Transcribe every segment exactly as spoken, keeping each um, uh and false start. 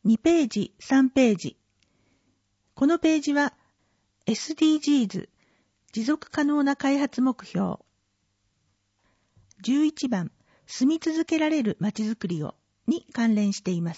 にページ、さんページ。このページは エスディージーズ 持続可能な開発目標じゅういちばん住み続けられるまちづくりをに関連しています。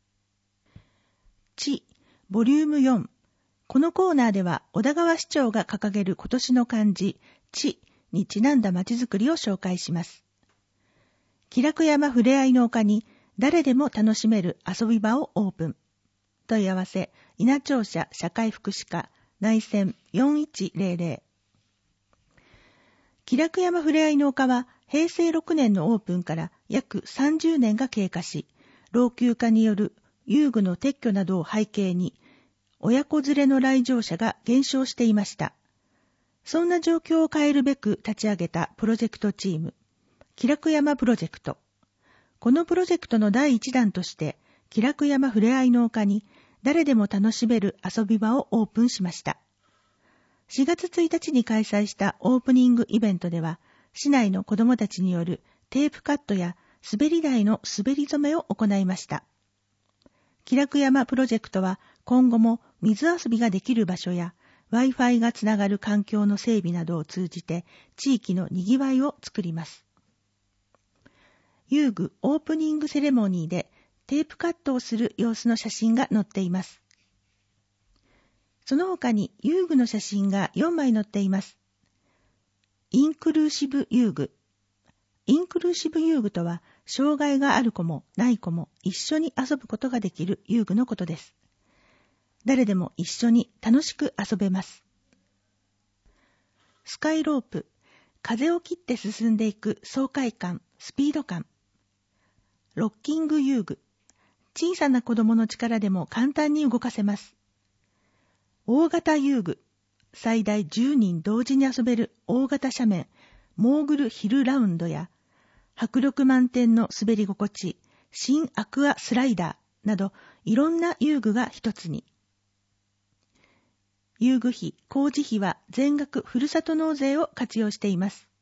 地ボリュームよん。このコーナーでは小田川市長が掲げる今年の漢字地にちなんだまちづくりを紹介します。気楽山ふれあいの丘に誰でも楽しめる遊び場をオープン。問い合わせ稲庁舎社会福祉課内線よんいちゼロゼロ。気楽山ふれあいの丘はへいせいろくねんのオープンから約さんじゅうねんが経過し、老朽化による遊具の撤去などを背景に、親子連れの来場者が減少していました。そんな状況を変えるべく立ち上げたプロジェクトチーム、気楽山プロジェクト。このプロジェクトの第一弾として、気楽山ふれあいの丘に誰でも楽しめる遊び場をオープンしました。しがつついたちに開催したオープニングイベントでは、市内の子どもたちによるテープカットや滑り台の滑り止めを行いました。気楽山プロジェクトは今後も水遊びができる場所や Wi-Fi がつながる環境の整備などを通じて地域のにぎわいを作ります。遊具オープニングセレモニーでテープカットをする様子の写真が載っています。その他に遊具の写真がよんまい載っています。インクルーシブ遊具。インクルーシブ遊具とは、障害がある子もない子も一緒に遊ぶことができる遊具のことです。誰でも一緒に楽しく遊べます。スカイロープ。風を切って進んでいく爽快感、スピード感。ロッキング遊具。小さな子供の力でも簡単に動かせます。大型遊具。最大じゅうにん同時に遊べる大型斜面、モーグルヒルラウンドや、迫力満点の滑り心地、新アクアスライダーなど、いろんな遊具が一つに。遊具費、工事費は全額ふるさと納税を活用しています。